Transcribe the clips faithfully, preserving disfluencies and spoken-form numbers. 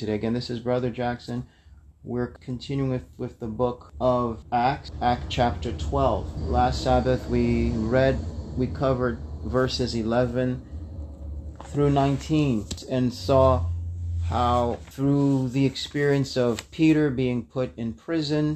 today. Again, this is Brother Jackson. We're continuing with, with the book of Acts, Act chapter twelve. Last Sabbath we read, we covered verses eleven through nineteen and saw how through the experience of Peter being put in prison,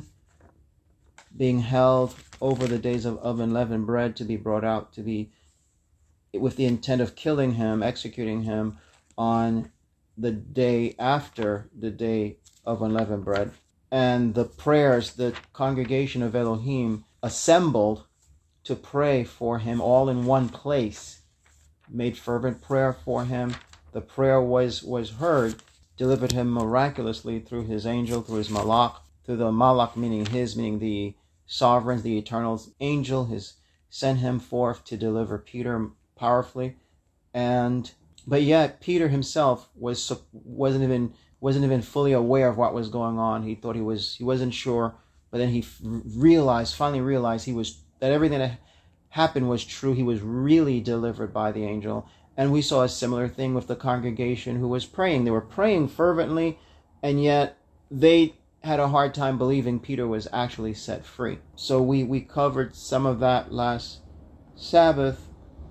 being held over the days of, of unleavened bread to be brought out to be with the intent of killing him, executing him on the day after the day of unleavened bread. And the prayers, the congregation of Elohim assembled to pray for him all in one place, made fervent prayer for him. The prayer was, was heard, delivered him miraculously through his angel, through his malach, through the malach meaning his, meaning the sovereign, the eternal angel, his sent him forth to deliver Peter powerfully. And but yet Peter himself was wasn't even wasn't even fully aware of what was going on. He thought he was he wasn't sure, but then he realized finally realized he was that everything that happened was true. He was really delivered by the angel. And we saw a similar thing with the congregation who was praying. They were praying fervently, and yet they had a hard time believing Peter was actually set free. So we, we covered some of that last Sabbath,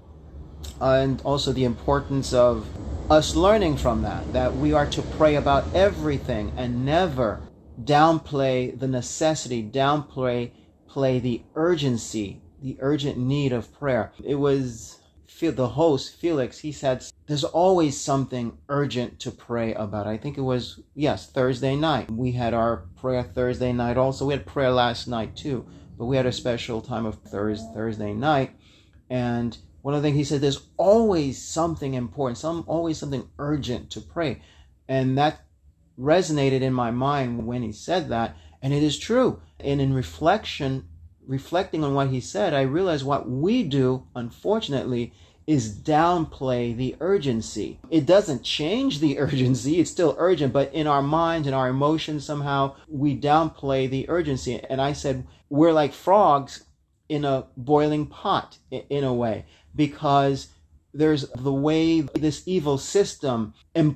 uh, and also the importance of us learning from that, that we are to pray about everything and never downplay the necessity, downplay play the urgency, the urgent need of prayer. It was the host, Felix, he said, there's always something urgent to pray about. I think it was, yes, Thursday night. We had our prayer Thursday night also. We had prayer last night too, but we had a special time of Thursday, Thursday night. And one of the things he said, there's always something important, some always something urgent to pray. And that resonated in my mind when he said that. And it is true. And in reflection, reflecting on what he said, I realized what we do, unfortunately, is downplay the urgency. It doesn't change the urgency. It's still urgent, but in our minds and our emotions, somehow we downplay the urgency. And I said, we're like frogs in a boiling pot in a way, because there's the way this evil system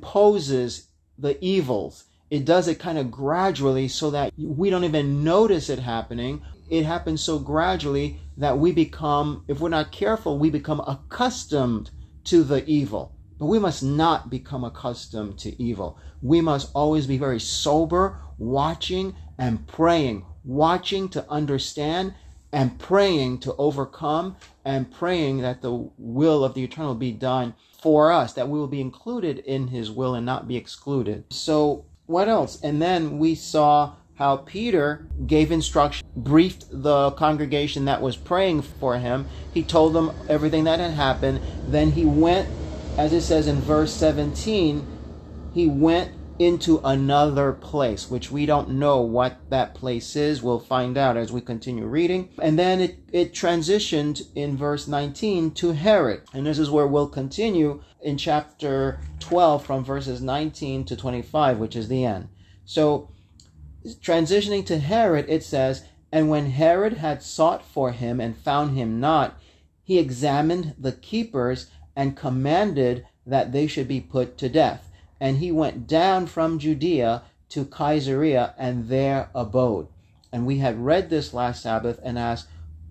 imposes the evils. It does it kind of gradually so that we don't even notice it happening. It happens so gradually that we become, if we're not careful, we become accustomed to the evil. But we must not become accustomed to evil. We must always be very sober, watching and praying, watching to understand and praying to overcome, and praying that the will of the eternal be done for us, that we will be included in his will and not be excluded. So what else? And then we saw how Peter gave instruction, briefed the congregation that was praying for him. He told them everything that had happened. Then he went, as it says in verse seventeen, he went into another place, which we don't know what that place is. We'll find out as we continue reading. And then it, it transitioned in verse nineteen to Herod. And this is where we'll continue in chapter twelve from verses nineteen to twenty-five, which is the end. So transitioning to Herod, it says, and when Herod had sought for him and found him not, he examined the keepers and commanded that they should be put to death. And he went down from Judea to Caesarea and there abode. And we had read this last Sabbath and asked,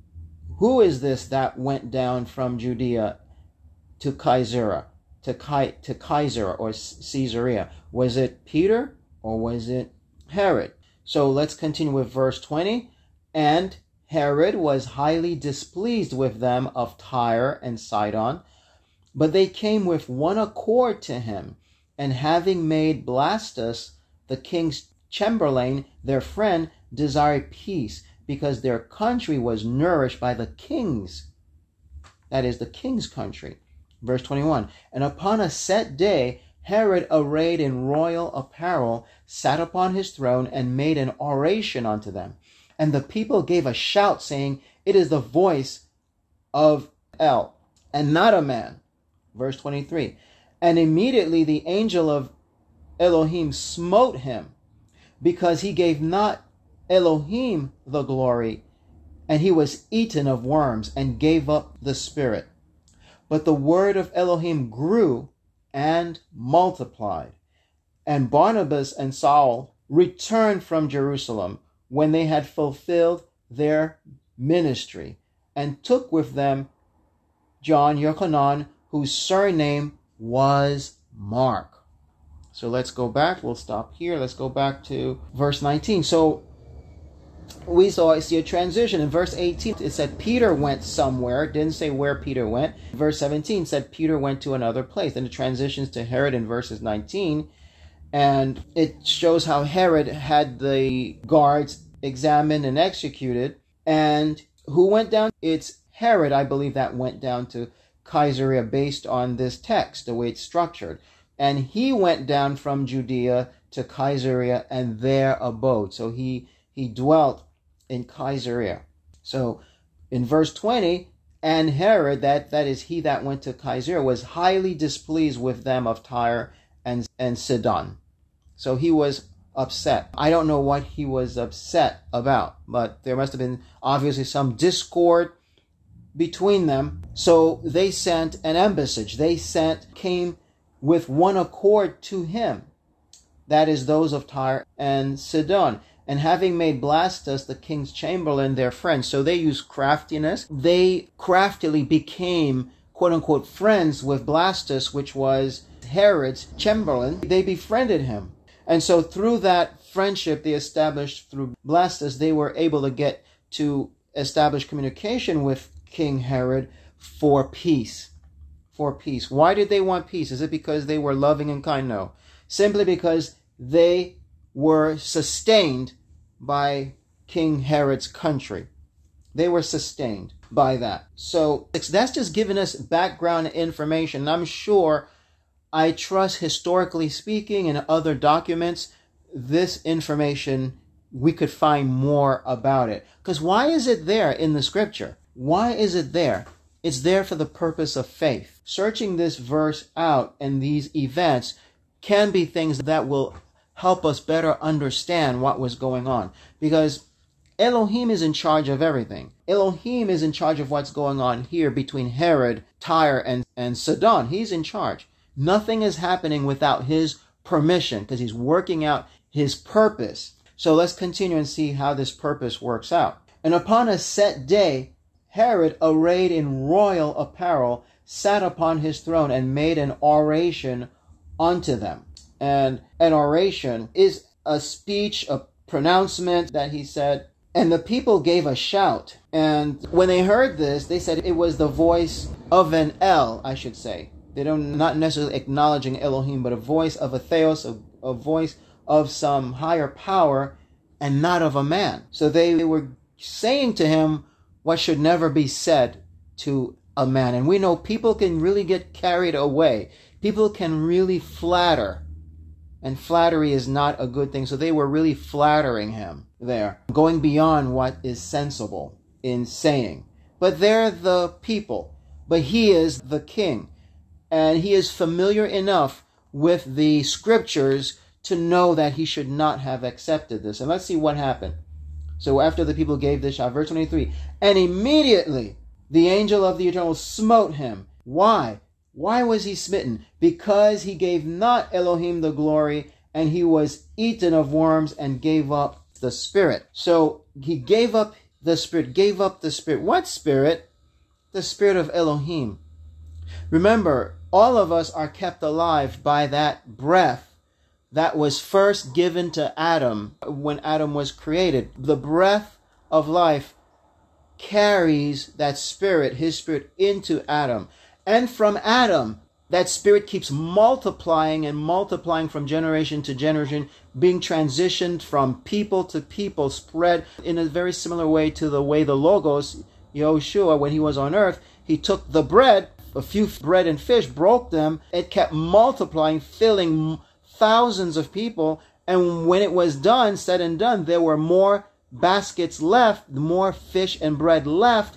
who is this that went down from Judea to Caesarea, to, Ca- to Caesarea or Caesarea? Was it Peter or was it Herod? So let's continue with verse twenty. And Herod was highly displeased with them of Tyre and Sidon, but they came with one accord to him, and having made Blastus, the king's chamberlain, their friend, desired peace, because their country was nourished by the king's, that is, the king's country. Verse twenty-one. And upon a set day, Herod, arrayed in royal apparel, sat upon his throne and made an oration unto them. And the people gave a shout, saying, it is the voice of El, and not a man. Verse twenty-three. And immediately the angel of Elohim smote him, because he gave not Elohim the glory, and he was eaten of worms, and gave up the spirit. But the word of Elohim grew and multiplied, And Barnabas and Saul returned from Jerusalem when they had fulfilled their ministry, and took with them John Yochanan, whose surname was Mark. So let's go back. We'll stop here. Let's go back to verse nineteen. So we saw, I see a transition. In verse eighteen, it said Peter went somewhere. It didn't say where Peter went. Verse seventeen said Peter went to another place. Then it transitions to Herod in verses nineteen. And it shows how Herod had the guards examined and executed. And who went down? It's Herod, I believe, that went down to Caesarea based on this text, the way it's structured. And he went down from Judea to Caesarea and there abode. So he, he dwelt in Caesarea. So in verse twenty, and Herod, that, that is he that went to Caesarea, was highly displeased with them of Tyre and, and Sidon. So he was upset. I don't know what he was upset about, but there must have been obviously some discord between them. So they sent an embassage. They sent, came with one accord to him. That is those of Tyre and Sidon. And having made Blastus the king's chamberlain their friend. So they used craftiness. They craftily became, quote unquote, friends with Blastus, which was Herod's chamberlain. They befriended him. And so through that friendship they established through Blastus, they were able to get to establish communication with King Herod for peace. For peace. Why did they want peace? Is it because they were loving and kind? No. Simply because they were sustained by King Herod's country. They were sustained by that. So that's just giving us background information. I'm sure, I trust, historically speaking, in other documents, this information, we could find more about it. Because why is it there in the scripture? Why is it there? It's there for the purpose of faith. Searching this verse out and these events can be things that will help us better understand what was going on. Because Elohim is in charge of everything. Elohim is in charge of what's going on here between Herod, Tyre, and, and Sidon. He's in charge. Nothing is happening without his permission because he's working out his purpose. So let's continue and see how this purpose works out. And upon a set day, Herod, arrayed in royal apparel, sat upon his throne and made an oration unto them. And an oration is a speech, a pronouncement that he said. And the people gave a shout. And when they heard this, they said it was the voice of an El, I should say. They don't, not necessarily acknowledging Elohim, but a voice of a theos, a, a voice of some higher power, and not of a man. So they, they were saying to him what should never be said to a man. And we know people can really get carried away. People can really flatter. And flattery is not a good thing. So they were really flattering him there, going beyond what is sensible in saying. But they're the people. But he is the king. And he is familiar enough with the scriptures to know that he should not have accepted this. And let's see what happened. So after the people gave this shout, verse twenty-three, and immediately the angel of the Eternal smote him. Why? Why was he smitten? Because he gave not Elohim the glory, and he was eaten of worms and gave up the spirit. So he gave up the spirit, gave up the spirit. What spirit? The spirit of Elohim. Remember, all of us are kept alive by that breath that was first given to Adam when Adam was created. The breath of life carries that spirit, his spirit, into Adam. And from Adam, that spirit keeps multiplying and multiplying from generation to generation, being transitioned from people to people, spread in a very similar way to the way the Logos, Yahushua, when he was on earth, he took the bread, a few bread and fish, broke them, it kept multiplying, filling thousands of people, and when it was done, said and done, there were more baskets left, more fish and bread left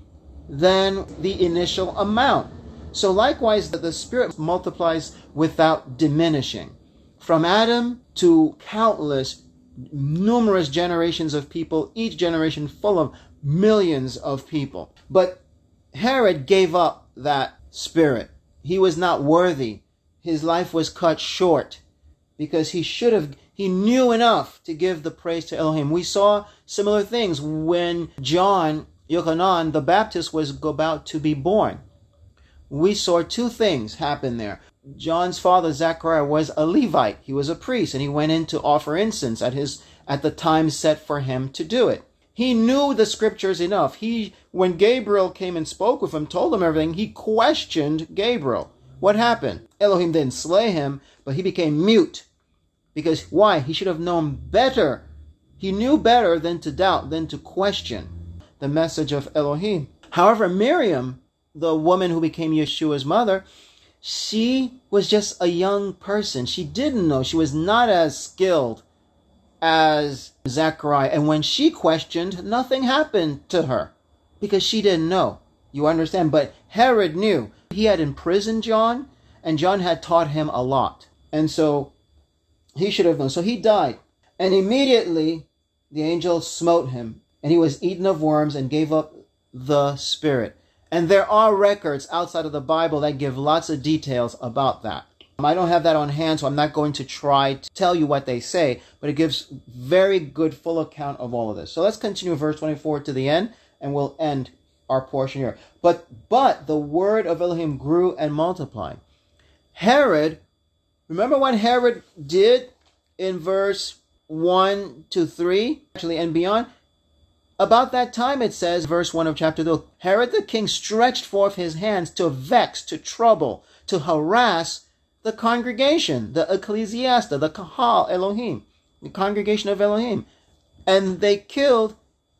than the initial amount. So likewise, the Spirit multiplies without diminishing. From Adam to countless, numerous generations of people, each generation full of millions of people. But Herod gave up that spirit. He was not worthy. His life was cut short. because he should have, he knew enough to give the praise to Elohim. We saw similar things when John, Yochanan, the Baptist, was about to be born. We saw two things happen there. John's father, Zechariah, was a Levite. He was a priest, and he went in to offer incense at his at the time set for him to do it. He knew the scriptures enough. He, when Gabriel came and spoke with him, told him everything, he questioned Gabriel. What happened? Elohim didn't slay him, but he became mute. Because why? He should have known better. He knew better than to doubt, than to question the message of Elohim. However, Miriam, the woman who became Yeshua's mother, she was just a young person. She didn't know. She was not as skilled as Zechariah. And when she questioned, nothing happened to her because she didn't know. You understand? But Herod knew. He had imprisoned John, and John had taught him a lot. And so he should have known. So he died. And immediately the angel smote him, and he was eaten of worms and gave up the spirit. And there are records outside of the Bible that give lots of details about that. I don't have that on hand, so I'm not going to try to tell you what they say, but it gives very good full account of all of this. So let's continue verse twenty-four to the end, and we'll end our portion here. But but the word of Elohim grew and multiplied. Herod, remember what Herod did in verse one to three, actually, and beyond? About that time, it says, verse one of chapter two, Herod the king stretched forth his hands to vex, to trouble, to harass the congregation, the ecclesiasta, the kahal Elohim, the congregation of Elohim. And they killed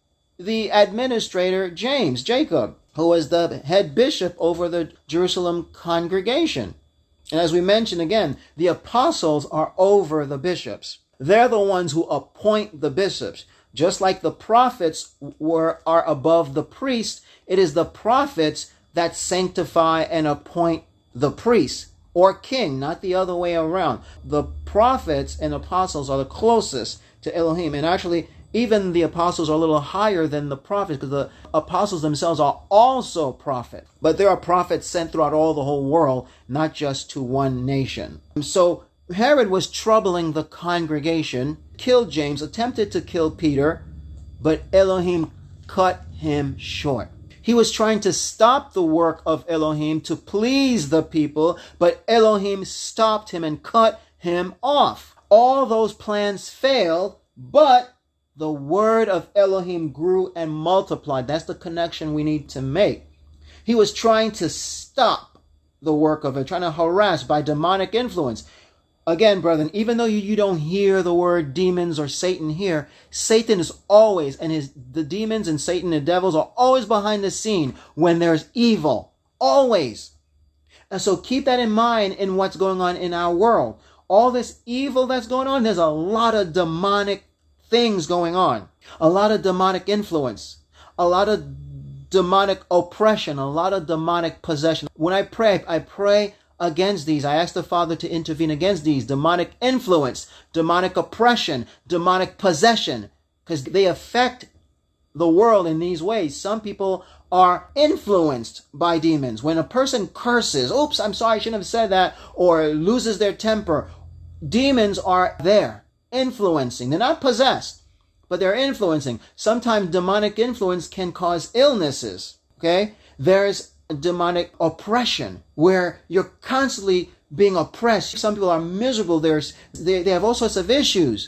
the administrator, James, Jacob, who was the head bishop over the Jerusalem congregation. And as we mentioned again, the apostles are over the bishops. They're the ones who appoint the bishops. Just like the prophets were are above the priests, it is the prophets that sanctify and appoint the priests or king, not the other way around. The prophets and apostles are the closest to Elohim. And actually, even the apostles are a little higher than the prophets, because the apostles themselves are also prophets. But there are prophets sent throughout all the whole world, not just to one nation. So Herod was troubling the congregation, killed James, attempted to kill Peter, but Elohim cut him short. He was trying to stop the work of Elohim to please the people, but Elohim stopped him and cut him off. All those plans failed, but the word of Elohim grew and multiplied. That's the connection we need to make. He was trying to stop the work of it, trying to harass by demonic influence. Again, brethren, even though you, you don't hear the word demons or Satan here, Satan is always, and his the demons and Satan and devils are always behind the scene when there's evil. Always. And so keep that in mind in what's going on in our world. All this evil that's going on, there's a lot of demonic things going on. A lot of demonic influence. A lot of demonic oppression. A lot of demonic possession. When I pray, I pray against these. I ask the Father to intervene against these. Demonic influence, demonic oppression, demonic possession, because they affect the world in these ways. Some people are influenced by demons. When a person curses, oops, I'm sorry, I shouldn't have said that, or loses their temper, demons are there, influencing. They're not possessed, but they're influencing. Sometimes demonic influence can cause illnesses, okay? There's demonic oppression, where you're constantly being oppressed. Some people are miserable. There's, they, they have all sorts of issues,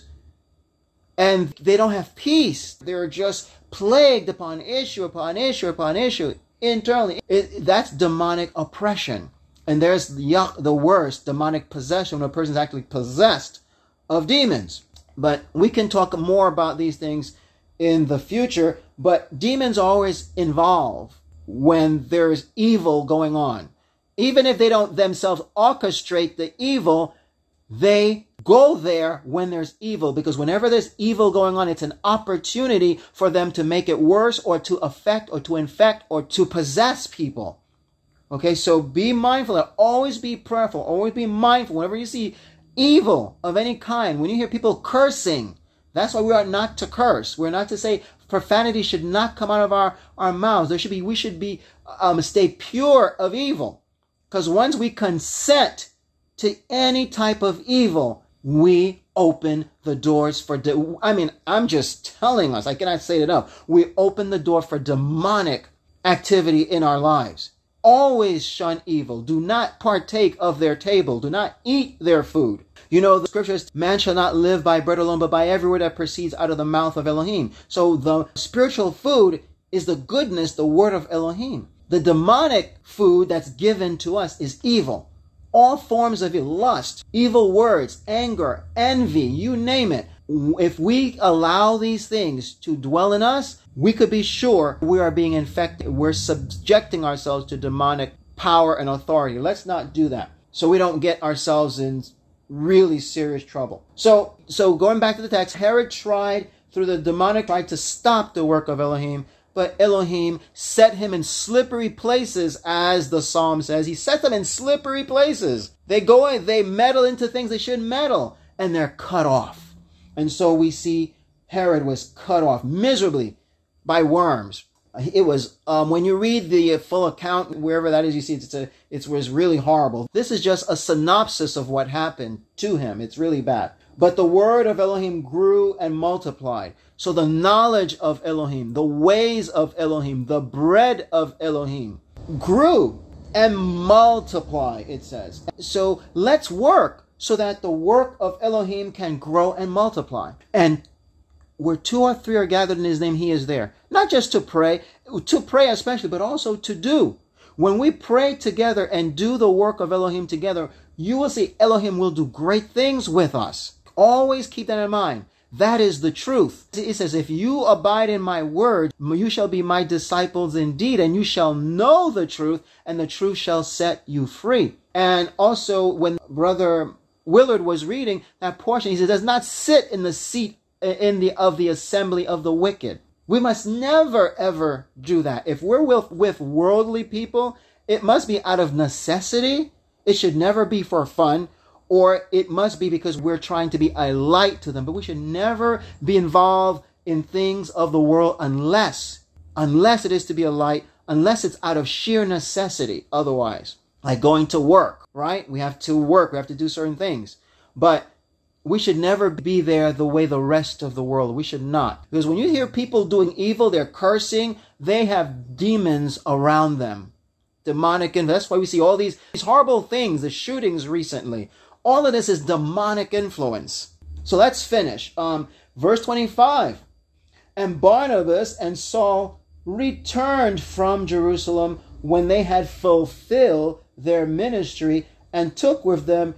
and they don't have peace. They're just plagued upon issue upon issue upon issue internally. It, that's demonic oppression. And there's the, the worst, demonic possession, when a person's actually possessed of demons. But we can talk more about these things in the future, but demons are always involved when there's evil going on. Even if they don't themselves orchestrate the evil, they go there when there's evil, because whenever there's evil going on, it's an opportunity for them to make it worse, or to affect, or to infect, or to possess people. Okay, so be mindful. Always be prayerful. Always be mindful. Whenever you see evil of any kind, when you hear people cursing, that's why we are not to curse. We're not to say profanity should not come out of our, our mouths. There should be, we should be, um, stay pure of evil. Because once we consent to any type of evil, we open the doors for, de- I mean, I'm just telling us, I cannot say it enough. We open the door for demonic activity in our lives. Always shun evil. Do not partake of their table. Do not eat their food. You know, the scriptures, man shall not live by bread alone, but by every word that proceeds out of the mouth of Elohim. So the spiritual food is the goodness, the word of Elohim. The demonic food that's given to us is evil. All forms of evil, lust, evil words, anger, envy, you name it. If we allow these things to dwell in us, we could be sure we are being infected. We're subjecting ourselves to demonic power and authority. Let's not do that, so we don't get ourselves in really serious trouble. So, so going back to the text, Herod tried through the demonic, tried to stop the work of Elohim, but Elohim set him in slippery places, as the psalm says. He set them in slippery places. They go in, they meddle into things they shouldn't meddle, and they're cut off. And so we see Herod was cut off miserably by worms. It was, um, when you read the full account, wherever that is, you see it's a, it was really horrible. This is just a synopsis of what happened to him. It's really bad. But the word of Elohim grew and multiplied. So the knowledge of Elohim, the ways of Elohim, the bread of Elohim grew and multiplied, it says. So let's work so that the work of Elohim can grow and multiply. And where two or three are gathered in his name, he is there. Not just to pray, to pray especially, but also to do. When we pray together and do the work of Elohim together, you will see Elohim will do great things with us. Always keep that in mind. That is the truth. It says, if you abide in my word, you shall be my disciples indeed, and you shall know the truth, and the truth shall set you free. And also, when Brother Willard was reading that portion, he said, does not sit in the seat in the of the assembly of the wicked. We must never, ever do that. If we're with, with worldly people, it must be out of necessity. It should never be for fun. Or it must be because we're trying to be a light to them. But we should never be involved in things of the world unless, unless it is to be a light, unless it's out of sheer necessity. Otherwise, like going to work, right? We have to work. We have to do certain things. But we should never be there the way the rest of the world. We should not. Because when you hear people doing evil, they're cursing, they have demons around them. Demonic, and that's why we see all these, these horrible things, the shootings recently. All of this is demonic influence. So let's finish. Um, verse twenty-five. And Barnabas and Saul returned from Jerusalem when they had fulfilled their ministry, and took with them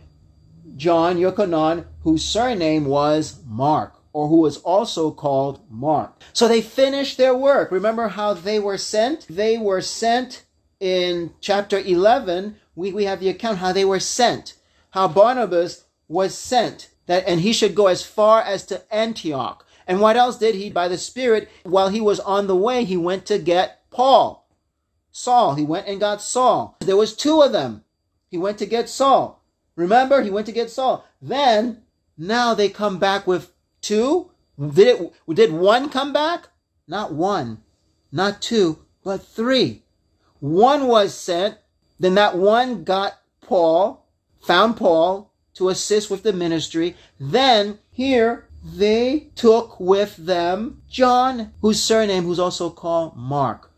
John Yochanan, whose surname was Mark, or who was also called Mark. So they finished their work. Remember how they were sent? They were sent in chapter eleven. We, we have the account how they were sent. How Barnabas was sent, that and he should go as far as to Antioch. And what else did he? By the Spirit, while he was on the way, he went to get Paul. Saul, he went and got Saul. There was two of them. He went to get Saul. Remember, he went to get Saul. Then, now they come back with two. Did it? Did one come back? Not one, not two, but three. One was sent. Then that one got Paul. Found Paul to assist with the ministry. Then here they took with them John, whose surname who's also called Mark.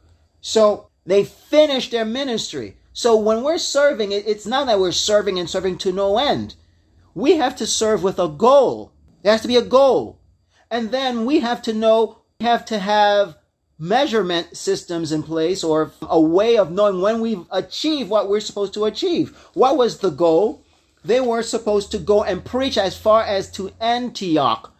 So they finished their ministry. So when we're serving, it's not that we're serving and serving to no end. We have to serve with a goal. There has to be a goal. And then we have to know, we have to have measurement systems in place, or a way of knowing when we've achieved what we're supposed to achieve. What was the goal? They were supposed to go and preach as far as to Antioch.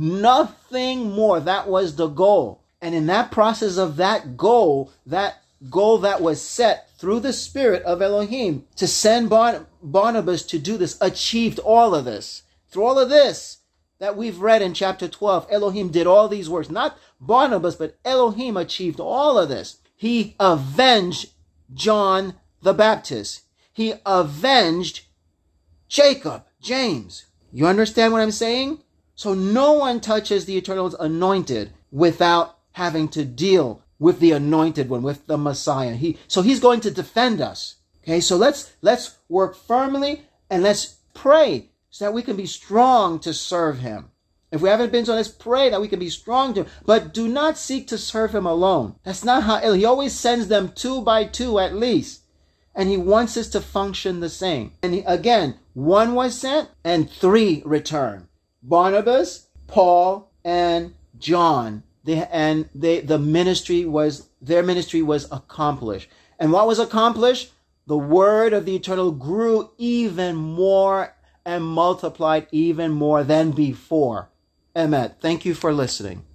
Nothing more. That was the goal. And in that process of that goal, that goal that was set through the Spirit of Elohim to send Barn- Barnabas to do this, achieved all of this. Through all of this that we've read in chapter twelve, Elohim did all these works. Not Barnabas, but Elohim achieved all of this. He avenged John the Baptist. He avenged Jacob, James. You understand what I'm saying? So no one touches the Eternal's anointed without having to deal with the anointed one, with the Messiah. He, so he's going to defend us. Okay, so let's let's work firmly and let's pray so that we can be strong to serve him. If we haven't been so, let's pray that we can be strong to him. But do not seek to serve him alone. That's not how, he always sends them two by two at least. And he wants us to function the same. And he, again, one was sent and three returned. Barnabas, Paul, and John. They, and they, the ministry was, their ministry was accomplished. And what was accomplished? The word of the eternal grew even more and multiplied even more than before. Amen. Thank you for listening.